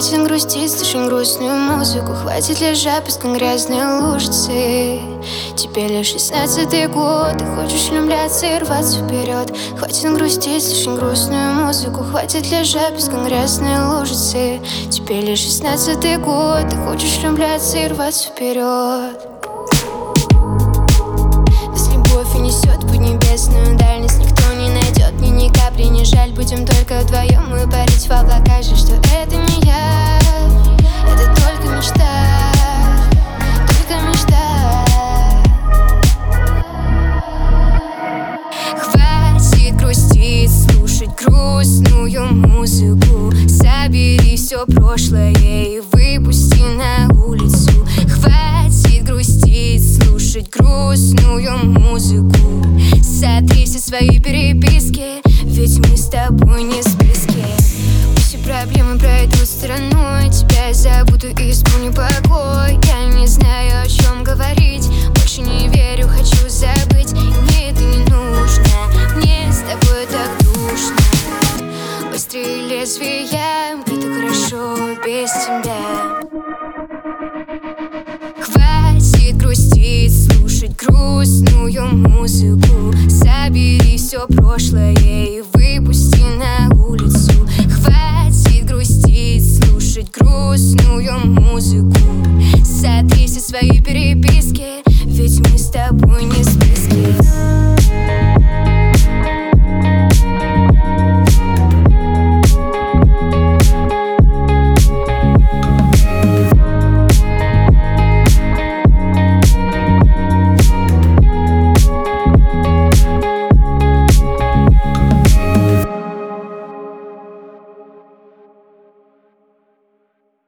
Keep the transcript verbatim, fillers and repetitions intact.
Хватит грустить, слушай грустную музыку. Хватит лежать песком грязной лужицы. Тебе лишь шестнадцатый год, ты хочешь влюбляться и рваться вперед. Хватит грустить, слушай грустную музыку. Хватит лежать песком грязной лужицы. Тебе лишь шестнадцатый год, ты хочешь влюбляться и рваться вперед. Нас любовь унесет в поднебесную дальность. Никто не найдет ни ни капли, ни жаль. Будем только вдвоем и парить в облаках же, что это не я, это только мечта, только мечта. Хватит грустить, слушать грустную музыку. Собери все прошлое и выпусти на улицу. Хватит грустить, слушать грустную музыку. Сотри все свои переписки, ведь мы с тобой не в списке. Все проблемы пройдут стороной, тебя я забуду и исполню покой. Я не знаю, о чем говорить, больше не верю, хочу забыть. Мне это не нужно, мне с тобой так душно. Быстрее лезвия, мне так хорошо без тебя. Хватит грустить, слушать грустную музыку. Собери все прошлое